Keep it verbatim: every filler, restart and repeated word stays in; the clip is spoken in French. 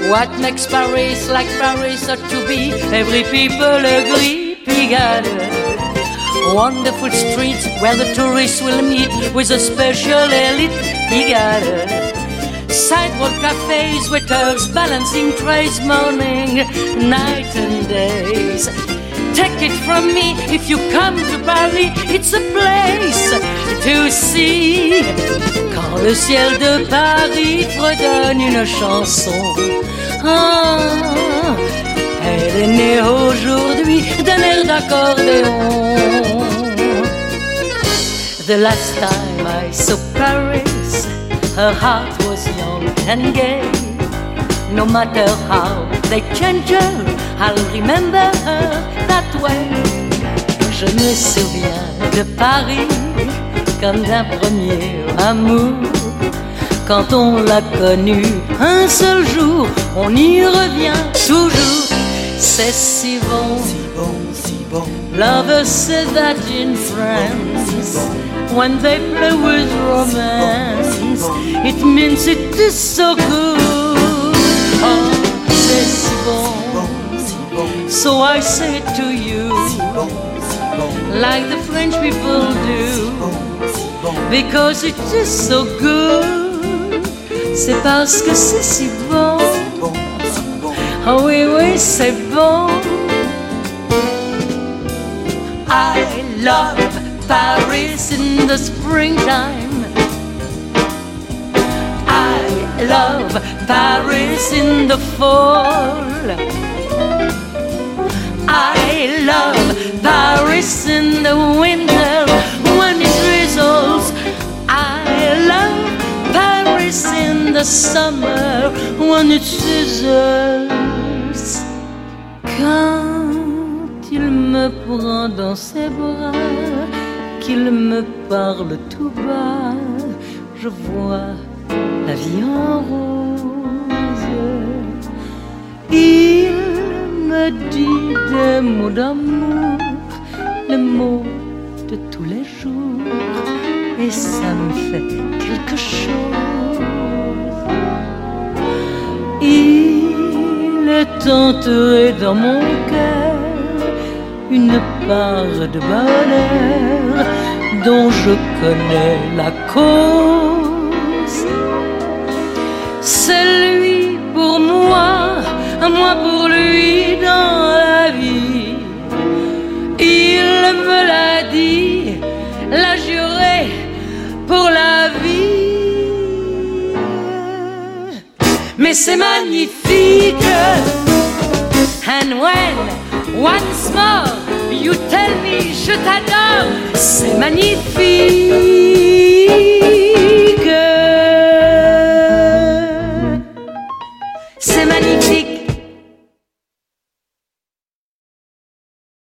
What makes Paris like Paris ought to be? Every people agree. Pigalle, wonderful streets where the tourists will meet with a special elite. Pigalle, sidewalk cafes, waiters balancing trays, morning, night and days. Take it from me, if you come to Paris, it's a place to see. Quand le ciel de Paris fredonne une chanson, ah, elle est née aujourd'hui d'un air d'accordéon. The last time I saw Paris, her heart was young and gay. No matter how they change her, I'll remember her that way. Je me souviens de Paris comme d'un premier amour. Quand on l'a connu un seul jour, on y revient toujours. C'est si bon, si bon, si bon. Lovers say that in France, when they play with romance, it means it is so good. Oh, c'est si bon, so I say it to you, like the French people do, because it is so good. C'est parce que c'est si bon. Oh oui, oui, c'est bon. I love Paris in the springtime. I love Paris in the fall. I love Paris in the winter when it drizzles. I love Paris in the summer when it sizzles. Quand il me prend dans ses bras, qu'il me parle tout bas, je vois la vie en rose. Il me dit des mots d'amour, les mots de tous les jours, et ça me fait quelque chose. Il est enterré dans mon cœur une part de bonheur dont je connais la cause. C'est lui pour moi, moi pour lui dans la vie. Il me l'a dit, l'a juré pour la vie. Mais c'est magnifique. And when once more you tell me je t'adore, c'est magnifique.